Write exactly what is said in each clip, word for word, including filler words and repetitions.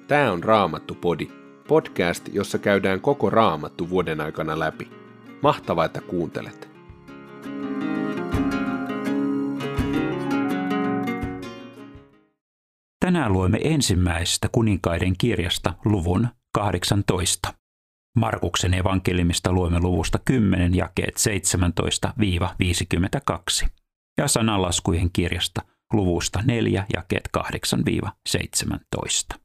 Tää on Raamattu-podi, podcast, jossa käydään koko Raamattu vuoden aikana läpi. Mahtavaa, että kuuntelet! Tänään luemme ensimmäisestä kuninkaiden kirjasta luvun kahdeksantoista. Markuksen evankeliumista luemme luvusta kymmenen jakeet seitsemäntoista viisikymmentäkaksi ja sananlaskujen kirjasta luvusta neljä jakeet kahdeksan seitsemäntoista.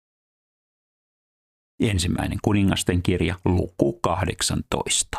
Ensimmäinen kuningasten kirja, luku kahdeksantoista.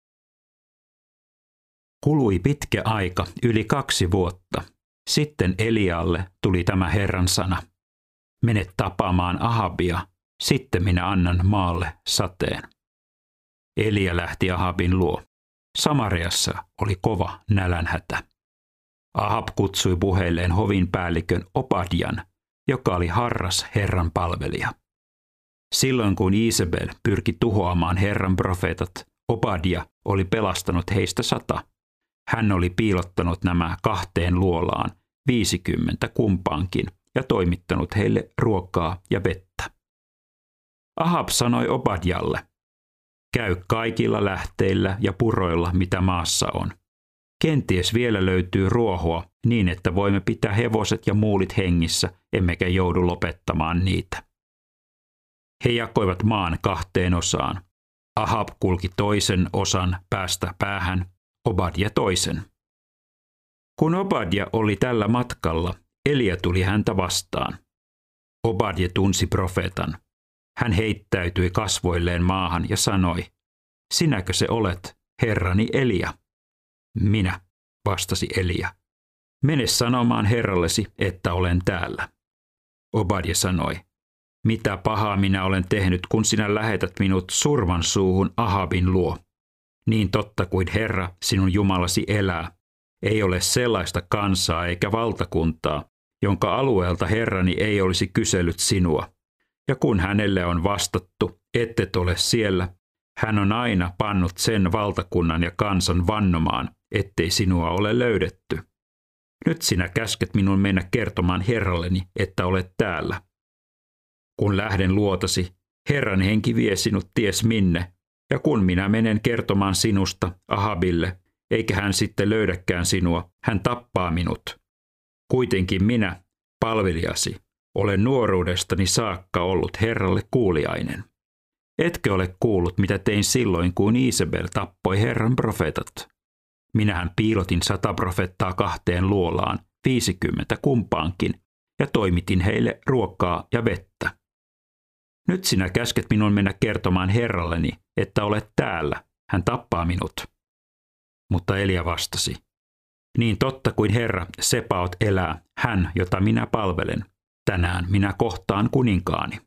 Kului pitkä aika, yli kaksi vuotta. Sitten Elialle tuli tämä Herran sana. Mene tapaamaan Ahabia, sitten minä annan maalle sateen. Elia lähti Ahabin luo. Samariassa oli kova nälänhätä. Ahab kutsui puheilleen hovin päällikön Obadjan, joka oli harras Herran palvelija. Silloin kun Iisabel pyrki tuhoamaan Herran profeetat, Obadja oli pelastanut heistä sata. Hän oli piilottanut nämä kahteen luolaan, viisikymmentä kumpaankin, ja toimittanut heille ruokaa ja vettä. Ahab sanoi Obadjalle, käy kaikilla lähteillä ja puroilla, mitä maassa on. Kenties vielä löytyy ruohoa niin, että voimme pitää hevoset ja muulit hengissä, emmekä joudu lopettamaan niitä. He jakoivat maan kahteen osaan. Ahab kulki toisen osan päästä päähän, Obadja toisen. Kun Obadja oli tällä matkalla, Elia tuli häntä vastaan. Obadja tunsi profeetan. Hän heittäytyi kasvoilleen maahan ja sanoi, sinäkö se olet, herrani Elia? Minä, vastasi Elia. Mene sanomaan herrallesi, että olen täällä. Obadja sanoi, mitä pahaa minä olen tehnyt, kun sinä lähetät minut surman suuhun Ahabin luo. Niin totta kuin Herra, sinun Jumalasi elää, ei ole sellaista kansaa eikä valtakuntaa, jonka alueelta Herrani ei olisi kysellyt sinua. Ja kun hänelle on vastattu, ettet ole siellä, hän on aina pannut sen valtakunnan ja kansan vannomaan, ettei sinua ole löydetty. Nyt sinä käsket minun mennä kertomaan Herralleni, että olet täällä. Kun lähden luotasi, Herran henki vie sinut ties minne, ja kun minä menen kertomaan sinusta Ahabille, eikä hän sitten löydäkään sinua, hän tappaa minut. Kuitenkin minä, palvelijasi, olen nuoruudestani saakka ollut Herralle kuuliainen. Etkö ole kuullut, mitä tein silloin, kun Iisabel tappoi Herran profeetat? Minähän piilotin sata profettaa kahteen luolaan, viisikymmentä kumpaankin, ja toimitin heille ruokaa ja vettä. Nyt sinä käsket minun mennä kertomaan Herralleni, että olet täällä, hän tappaa minut. Mutta Elia vastasi, niin totta kuin Herra Sebaot elää, hän, jota minä palvelen, tänään minä kohtaan kuninkaani.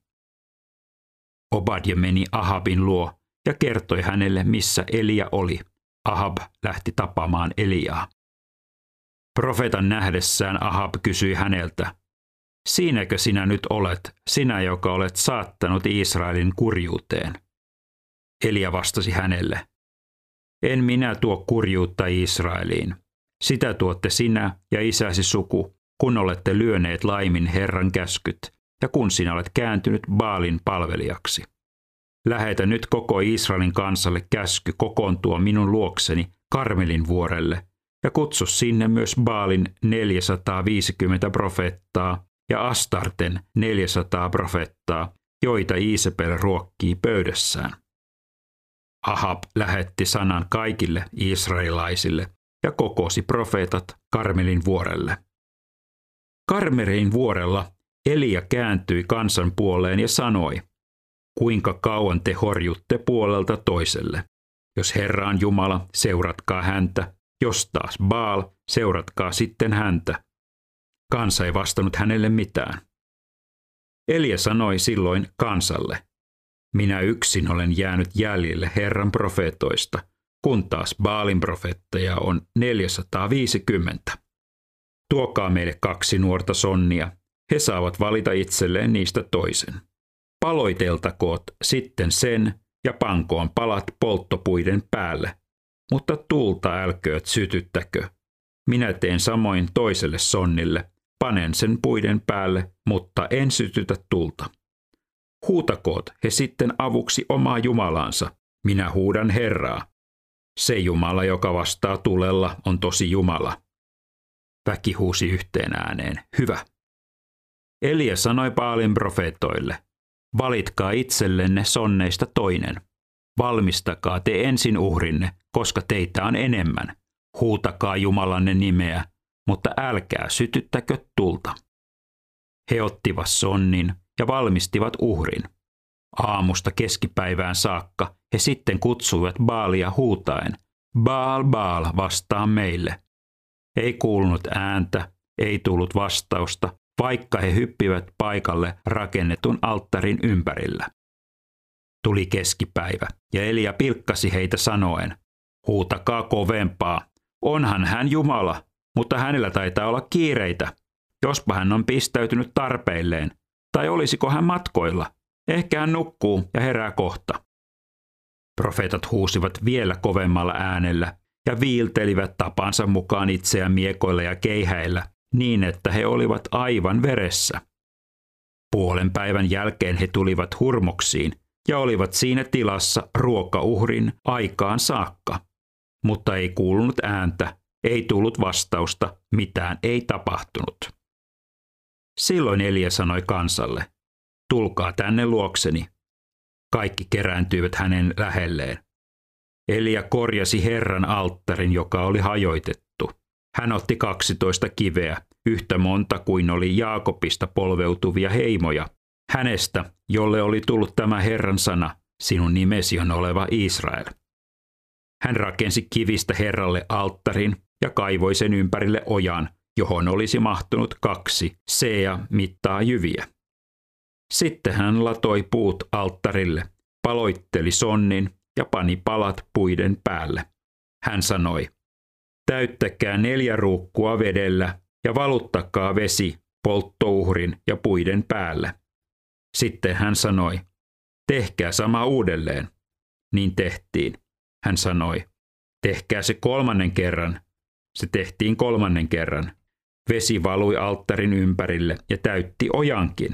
Obadja meni Ahabin luo ja kertoi hänelle, missä Elia oli. Ahab lähti tapaamaan Eliaa. Profeetan nähdessään Ahab kysyi häneltä, siinäkö sinä nyt olet, sinä joka olet saattanut Israelin kurjuuteen? Elia vastasi hänelle, en minä tuo kurjuutta Israeliin. Sitä tuotte sinä ja isäsi suku, kun olette lyöneet laimin Herran käskyt ja kun sinä olet kääntynyt Baalin palvelijaksi. Lähetä nyt koko Israelin kansalle käsky kokoontua minun luokseni Karmelin vuorelle ja kutsu sinne myös Baalin neljäsataaviisikymmentä profeettaa ja Astarten neljäsataa profeettaa, joita Iisabel ruokkii pöydässään. Ahab lähetti sanan kaikille israelilaisille ja kokosi profeetat Karmelin vuorelle. Karmelin vuorella Elia kääntyi kansan puoleen ja sanoi, kuinka kauan te horjutte puolelta toiselle. Jos Herra on Jumala, seuratkaa häntä, jos taas Baal, seuratkaa sitten häntä. Kansa ei vastannut hänelle mitään. Elia sanoi silloin kansalle, minä yksin olen jäänyt jäljelle Herran profeetoista, kun taas Baalin profeetteja on neljäsataaviisikymmentä. Tuokaa meille kaksi nuorta sonnia, he saavat valita itselleen niistä toisen. Paloiteltakoot sitten sen ja pankoon palat polttopuiden päälle, mutta tulta älkööt sytyttäkö. Minä teen samoin toiselle sonnille, panen sen puiden päälle, mutta en sytytä tulta. Huutakoot he sitten avuksi omaa Jumalaansa. Minä huudan Herraa. Se Jumala, joka vastaa tulella, on tosi Jumala. Väki huusi yhteen ääneen, hyvä. Elia sanoi Baalin profeetoille, valitkaa itsellenne sonneista toinen. Valmistakaa te ensin uhrinne, koska teitä on enemmän. Huutakaa Jumalanne nimeä, mutta älkää sytyttäkö tulta. He ottivat sonnin ja valmistivat uhrin. Aamusta keskipäivään saakka he sitten kutsuivat Baalia huutaen, Baal, Baal, vastaa meille. Ei kuulunut ääntä, ei tullut vastausta, vaikka he hyppivät paikalle rakennetun alttarin ympärillä. Tuli keskipäivä, ja Elia pilkkasi heitä sanoen, huutakaa kovempaa, onhan hän Jumala, mutta hänellä taitaa olla kiireitä. Jospa hän on pistäytynyt tarpeilleen, tai olisiko hän matkoilla, ehkä hän nukkuu ja herää kohta. Profeetat huusivat vielä kovemmalla äänellä ja viiltelivät tapansa mukaan itseään miekoilla ja keihäillä niin, että he olivat aivan veressä. Puolen päivän jälkeen he tulivat hurmoksiin ja olivat siinä tilassa ruokauhrin aikaan saakka. Mutta ei kuulunut ääntä, ei tullut vastausta, mitään ei tapahtunut. Silloin Elia sanoi kansalle, tulkaa tänne luokseni. Kaikki kerääntyivät hänen lähelleen. Elia korjasi Herran alttarin, joka oli hajoitettu. Hän otti kaksitoista kiveä, yhtä monta kuin oli Jaakobista polveutuvia heimoja. Hänestä, jolle oli tullut tämä Herran sana, sinun nimesi on oleva Israel. Hän rakensi kivistä Herralle alttarin ja kaivoi sen ympärille ojan, johon olisi mahtunut kaksi seea mittaa jyviä. Sitten hän latoi puut alttarille, paloitteli sonnin ja pani palat puiden päälle. Hän sanoi, täyttäkää neljä ruukkua vedellä ja valuttakaa vesi polttouhrin ja puiden päälle. Sitten hän sanoi, tehkää sama uudelleen. Niin tehtiin. Hän sanoi, tehkää se kolmannen kerran. Se tehtiin kolmannen kerran. Vesi valui alttarin ympärille ja täytti ojankin.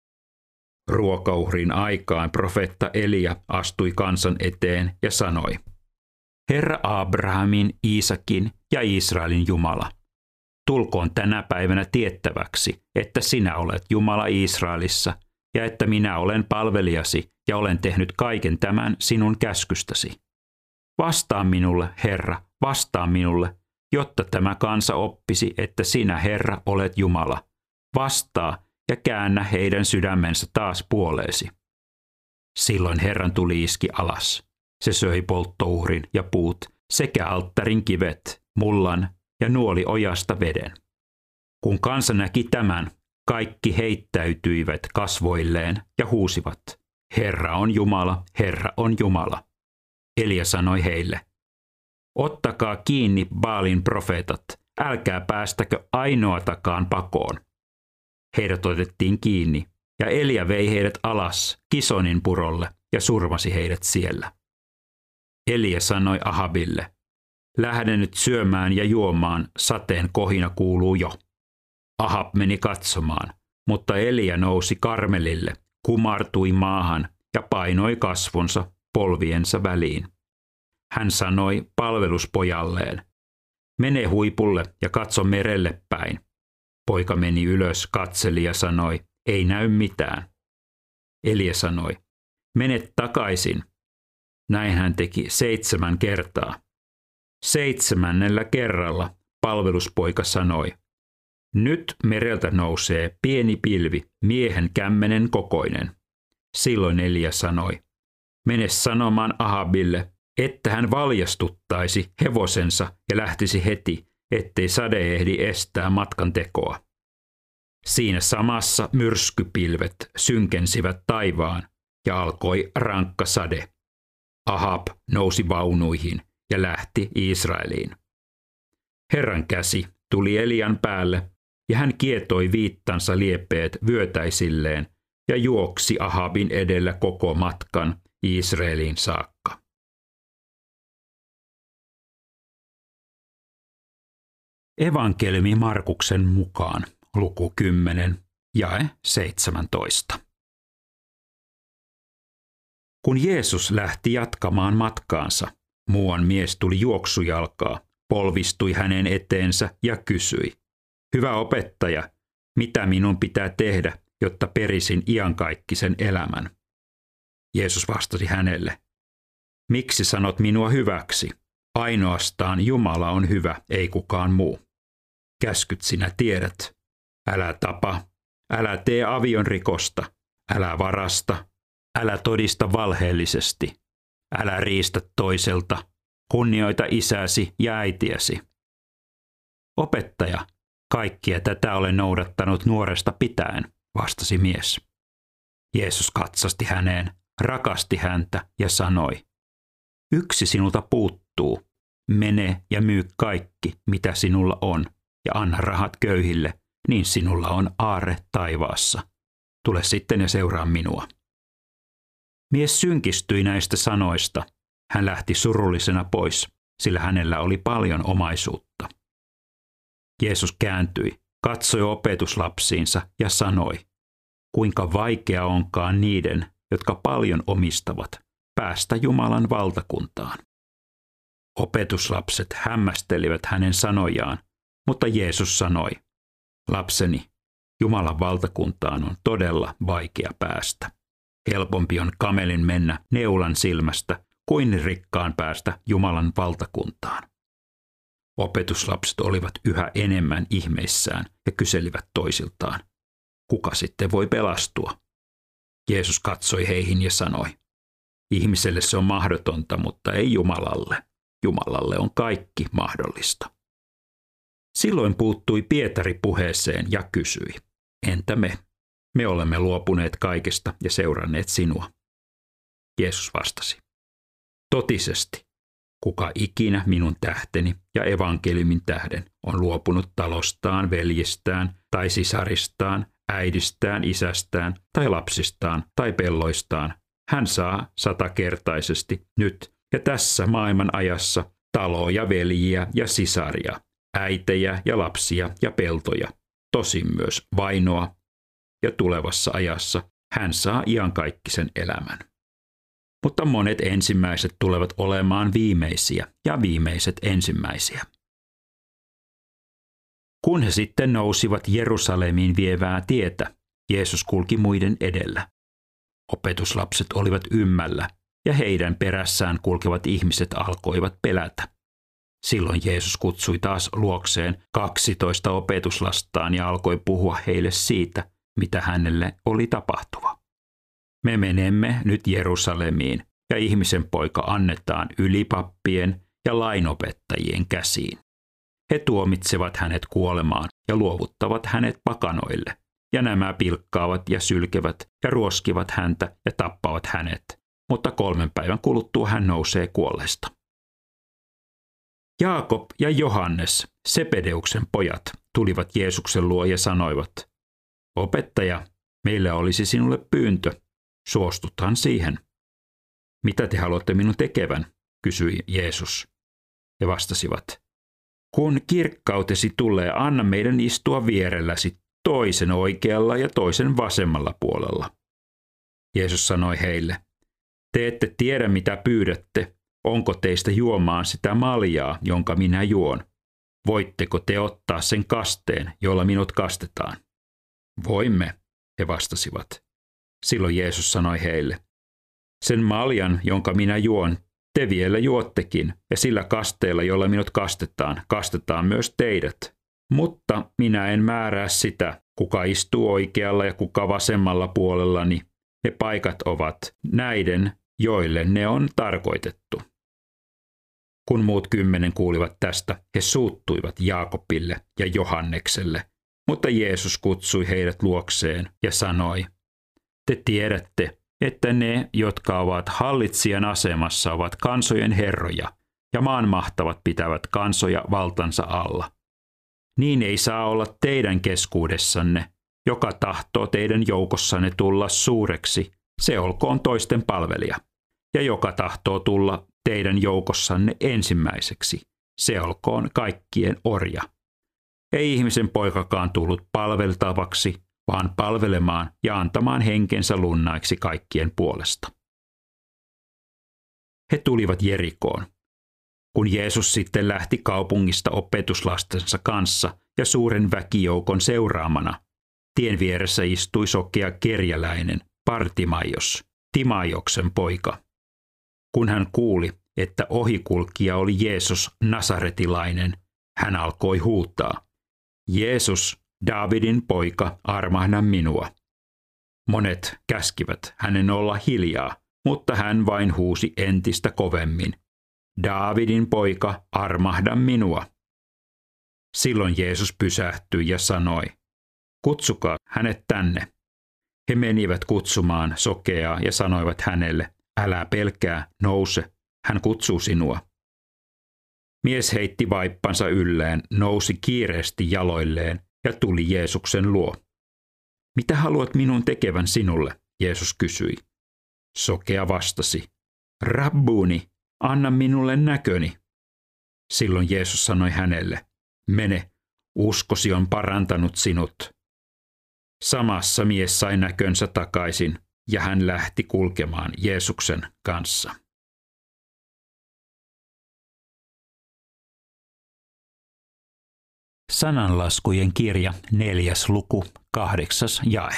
Ruokauhrin aikaan profeetta Elia astui kansan eteen ja sanoi, Herra Abrahamin, Iisakin ja Israelin Jumala, tulkoon tänä päivänä tiettäväksi, että sinä olet Jumala Israelissa ja että minä olen palvelijasi ja olen tehnyt kaiken tämän sinun käskystäsi. Vastaa minulle, Herra, vastaa minulle, jotta tämä kansa oppisi, että sinä, Herra, olet Jumala. Vastaa ja käännä heidän sydämensä taas puoleesi. Silloin Herran tuli iski alas. Se söi polttouhrin ja puut sekä alttarin kivet, mullan ja nuoli ojasta veden. Kun kansa näki tämän, kaikki heittäytyivät kasvoilleen ja huusivat, Herra on Jumala, Herra on Jumala. Elia sanoi heille, ottakaa kiinni Baalin profeetat, älkää päästäkö ainoatakaan pakoon. Heidät otettiin kiinni, ja Elia vei heidät alas Kisonin purolle ja surmasi heidät siellä. Elia sanoi Ahabille, lähde nyt syömään ja juomaan, sateen kohina kuuluu jo. Ahab meni katsomaan, mutta Elia nousi Karmelille, kumartui maahan ja painoi kasvonsa polviensa väliin. Hän sanoi palveluspojalleen, mene huipulle ja katso merelle päin. Poika meni ylös, katseli ja sanoi, ei näy mitään. Elia sanoi, mene takaisin. Näin hän teki seitsemän kertaa. Seitsemännellä kerralla palveluspoika sanoi, nyt mereltä nousee pieni pilvi, miehen kämmenen kokoinen. Silloin Elia sanoi, mene sanomaan Ahabille, että hän valjastuttaisi hevosensa ja lähtisi heti, ettei sade ehdi estää matkan tekoa. Siinä samassa myrskypilvet synkensivät taivaan ja alkoi rankka sade. Ahab nousi vaunuihin ja lähti Israeliin. Herran käsi tuli Elian päälle ja hän kietoi viittansa liepeet vyötäisilleen ja juoksi Ahabin edellä koko matkan Israeliin saakka. Evankeliumi Markuksen mukaan, luku kymmenen, jae seitsemäntoista. Kun Jeesus lähti jatkamaan matkaansa, muuan mies tuli juoksujalkaa, polvistui hänen eteensä ja kysyi, hyvä opettaja, mitä minun pitää tehdä, jotta perisin iankaikkisen elämän? Jeesus vastasi hänelle, miksi sanot minua hyväksi? Ainoastaan Jumala on hyvä, ei kukaan muu. Käskyt sinä tiedät. Älä tapa, älä tee avionrikosta, älä varasta, älä todista valheellisesti, älä riistä toiselta, kunnioita isäsi ja äitiäsi. Opettaja, kaikkia tätä olen noudattanut nuoresta pitäen, vastasi mies. Jeesus katsasti häneen, rakasti häntä ja sanoi, yksi sinulta puuttuu, mene ja myy kaikki, mitä sinulla on, ja anna rahat köyhille, niin sinulla on aarre taivaassa. Tule sitten ja seuraa minua. Mies synkistyi näistä sanoista. Hän lähti surullisena pois, sillä hänellä oli paljon omaisuutta. Jeesus kääntyi, katsoi opetuslapsiinsa ja sanoi, kuinka vaikea onkaan niiden, jotka paljon omistavat, päästä Jumalan valtakuntaan. Opetuslapset hämmästelivät hänen sanojaan, mutta Jeesus sanoi, lapseni, Jumalan valtakuntaan on todella vaikea päästä. Helpompi on kamelin mennä neulan silmästä kuin rikkaan päästä Jumalan valtakuntaan. Opetuslapset olivat yhä enemmän ihmeissään ja kyselivät toisiltaan, kuka sitten voi pelastua? Jeesus katsoi heihin ja sanoi, ihmiselle se on mahdotonta, mutta ei Jumalalle. Jumalalle on kaikki mahdollista. Silloin puuttui Pietari puheeseen ja kysyi, entä me? Me olemme luopuneet kaikesta ja seuranneet sinua. Jeesus vastasi, totisesti, kuka ikinä minun tähteni ja evankeliumin tähden on luopunut talostaan, veljestään tai sisaristaan, äidistään, isästään tai lapsistaan tai pelloistaan, hän saa satakertaisesti nyt ja tässä maailman ajassa taloja, veljiä ja sisaria, äitejä ja lapsia ja peltoja, tosin myös vainoa, ja tulevassa ajassa hän saa iankaikkisen elämän. Mutta monet ensimmäiset tulevat olemaan viimeisiä ja viimeiset ensimmäisiä. Kun he sitten nousivat Jerusalemiin vievää tietä, Jeesus kulki muiden edellä. Opetuslapset olivat ymmällä, ja heidän perässään kulkevat ihmiset alkoivat pelätä. Silloin Jeesus kutsui taas luokseen kaksitoista opetuslastaan ja alkoi puhua heille siitä, mitä hänelle oli tapahtuva. Me menemme nyt Jerusalemiin, ja ihmisen poika annetaan ylipappien ja lainopettajien käsiin. He tuomitsevat hänet kuolemaan ja luovuttavat hänet pakanoille, ja nämä pilkkaavat ja sylkevät ja ruoskivat häntä ja tappavat hänet, mutta kolmen päivän kuluttua hän nousee kuolleesta. Jaakob ja Johannes, Sebedeuksen pojat, tulivat Jeesuksen luo ja sanoivat, opettaja, meillä olisi sinulle pyyntö, suostuthan siihen. Mitä te haluatte minun tekevän, kysyi Jeesus. He vastasivat, kun kirkkautesi tulee, anna meidän istua vierelläsi toisen oikealla ja toisen vasemmalla puolella. Jeesus sanoi heille, te ette tiedä mitä pyydätte, onko teistä juomaan sitä maljaa, jonka minä juon. Voitteko te ottaa sen kasteen, jolla minut kastetaan? Voimme, he vastasivat. Silloin Jeesus sanoi heille, sen maljan, jonka minä juon, te vielä juottekin, ja sillä kasteella, jolla minut kastetaan, kastetaan myös teidät. Mutta minä en määrää sitä, kuka istuu oikealla ja kuka vasemmalla puolellani. Ne paikat ovat näiden, joille ne on tarkoitettu. Kun muut kymmenen kuulivat tästä, he suuttuivat Jaakobille ja Johannekselle, mutta Jeesus kutsui heidät luokseen ja sanoi, te tiedätte, että ne, jotka ovat hallitsijan asemassa, ovat kansojen herroja, ja maan mahtavat pitävät kansoja valtansa alla. Niin ei saa olla teidän keskuudessanne, joka tahtoo teidän joukossanne tulla suureksi, se olkoon toisten palvelija. Ja joka tahtoo tulla teidän joukossanne ensimmäiseksi, se olkoon kaikkien orja. Ei ihmisen poikakaan tullut palveltavaksi, vaan palvelemaan ja antamaan henkensä lunnaiksi kaikkien puolesta. He tulivat Jerikoon. Kun Jeesus sitten lähti kaupungista opetuslastensa kanssa ja suuren väkijoukon seuraamana, tien vieressä istui sokea kerjäläinen Bartimaios, Timaioksen poika. Kun hän kuuli, että ohikulkija oli Jeesus Nasaretilainen, hän alkoi huutaa: Jeesus, Daavidin poika, armahda minua. Monet käskivät hänen olla hiljaa, mutta hän vain huusi entistä kovemmin: Daavidin poika, armahda minua. Silloin Jeesus pysähtyi ja sanoi: Kutsukaa hänet tänne. He menivät kutsumaan sokeaa ja sanoivat hänelle: Älä pelkää, nouse, hän kutsuu sinua. Mies heitti vaippansa ylleen, nousi kiireesti jaloilleen ja tuli Jeesuksen luo. Mitä haluat minun tekevän sinulle? Jeesus kysyi. Sokea vastasi: Rabbuni, anna minulle näköni. Silloin Jeesus sanoi hänelle: Mene, uskosi on parantanut sinut. Samassa mies sai näkönsä takaisin ja hän lähti kulkemaan Jeesuksen kanssa. Sananlaskujen kirja, neljäs luku, kahdeksas jae.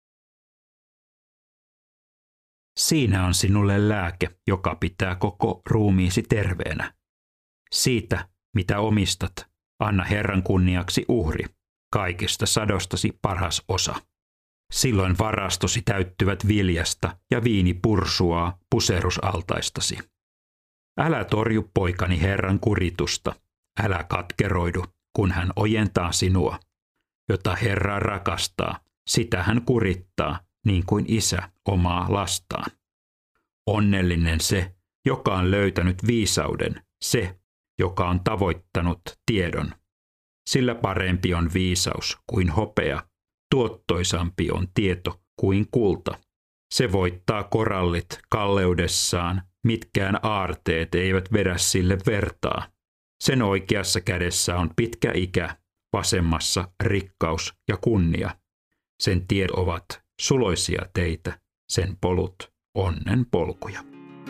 Siinä on sinulle lääke, joka pitää koko ruumiisi terveenä. Siitä, mitä omistat, anna Herran kunniaksi uhri, kaikesta sadostasi paras osa. Silloin varastosi täyttyvät viljasta ja viini pursuaa puserusaltaistasi. Älä torju poikani Herran kuritusta, älä katkeroidu, kun hän ojentaa sinua. Jota Herra rakastaa, sitä hän kurittaa, niin kuin isä omaa lastaan. Onnellinen se, joka on löytänyt viisauden, se, joka on tavoittanut tiedon. Sillä parempi on viisaus kuin hopea, tuottoisampi on tieto kuin kulta. Se voittaa korallit kalleudessaan, mitkään aarteet eivät vedä sille vertaa. Sen oikeassa kädessä on pitkä ikä, vasemmassa rikkaus ja kunnia. Sen tiet ovat suloisia teitä, sen polut onnen polkuja.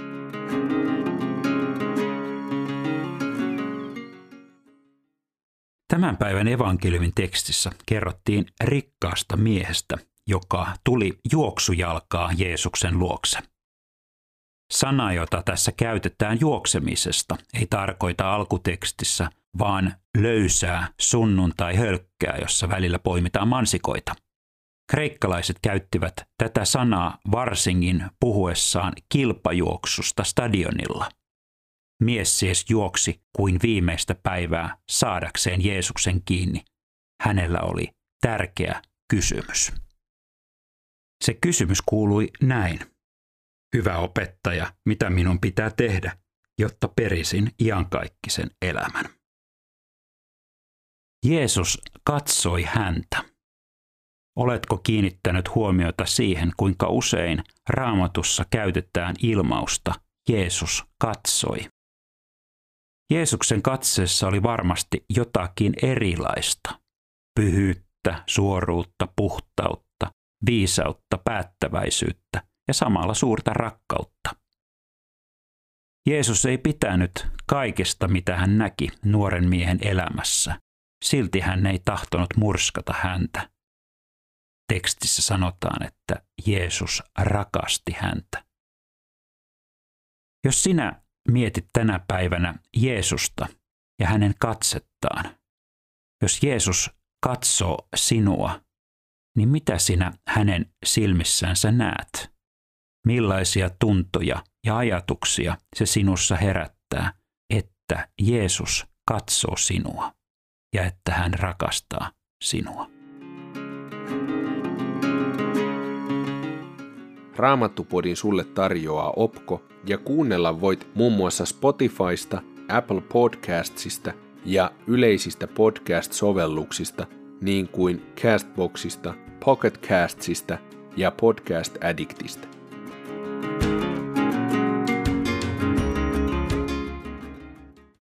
Tämän päivän evankeliumin tekstissä kerrottiin rikkaasta miehestä, joka tuli juoksujalkaa Jeesuksen luokse. Sana, jota tässä käytetään juoksemisesta, ei tarkoita alkutekstissä, vaan löysää sunnuntai-hölkkää, jossa välillä poimitaan mansikoita. Kreikkalaiset käyttivät tätä sanaa varsinkin puhuessaan kilpajuoksusta stadionilla. Mies siis juoksi kuin viimeistä päivää saadakseen Jeesuksen kiinni. Hänellä oli tärkeä kysymys. Se kysymys kuului näin: Hyvä opettaja, mitä minun pitää tehdä, jotta perisin iankaikkisen elämän? Jeesus katsoi häntä. Oletko kiinnittänyt huomiota siihen, kuinka usein Raamatussa käytetään ilmausta Jeesus katsoi? Jeesuksen katseessa oli varmasti jotakin erilaista. Pyhyyttä, suoruutta, puhtautta, viisautta, päättäväisyyttä ja samalla suurta rakkautta. Jeesus ei pitänyt kaikesta, mitä hän näki nuoren miehen elämässä. Silti hän ei tahtonut murskata häntä. Tekstissä sanotaan, että Jeesus rakasti häntä. Jos sinä mietit tänä päivänä Jeesusta ja hänen katsettaan, jos Jeesus katsoo sinua, niin mitä sinä hänen silmissänsä näet? Millaisia tuntoja ja ajatuksia se sinussa herättää, että Jeesus katsoo sinua ja että hän rakastaa sinua? Raamattupodin sulle tarjoaa Opko ja kuunnella voit muun muassa Spotifysta, Apple Podcastsista ja yleisistä podcast-sovelluksista niin kuin Castboxista, Pocket Castsista ja Podcast Addictista.